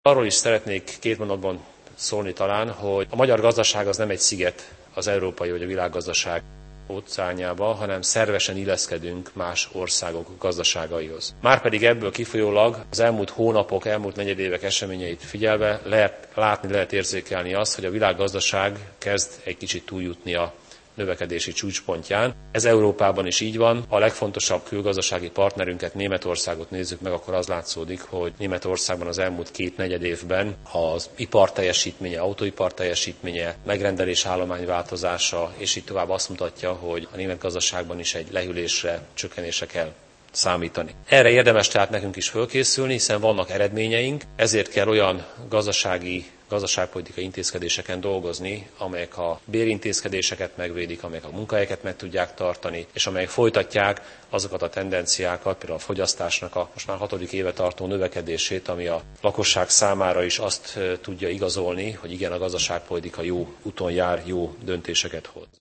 Arról is szeretnék 2 mondatban szólni talán, hogy a magyar gazdaság az nem egy sziget az európai vagy a világgazdaság óceánjába, hanem szervesen illeszkedünk más országok gazdaságaihoz. Márpedig ebből kifolyólag az elmúlt hónapok, elmúlt negyedévek eseményeit figyelve lehet érzékelni azt, hogy a világgazdaság kezd egy kicsit túljutni a növekedési csúcspontján. Ez Európában is így van. Ha a legfontosabb külgazdasági partnerünket, Németországot nézzük meg, akkor az látszódik, hogy Németországban az elmúlt 2 negyedévben az ipar teljesítménye, autóipar teljesítménye, megrendelés állomány változása, és így tovább azt mutatja, hogy a német gazdaságban is egy lehűlésre, csökkenésre kell számítani. Erre érdemes tehát nekünk is fölkészülni, hiszen vannak eredményeink, ezért kell olyan gazdaságpolitikai intézkedéseken dolgozni, amelyek a bérintézkedéseket megvédik, amelyek a munkahelyeket meg tudják tartani, és amelyek folytatják azokat a tendenciákat, például a fogyasztásnak a most már 6. éve tartó növekedését, ami a lakosság számára is azt tudja igazolni, hogy igen, a gazdaságpolitika jó úton jár, jó döntéseket hoz.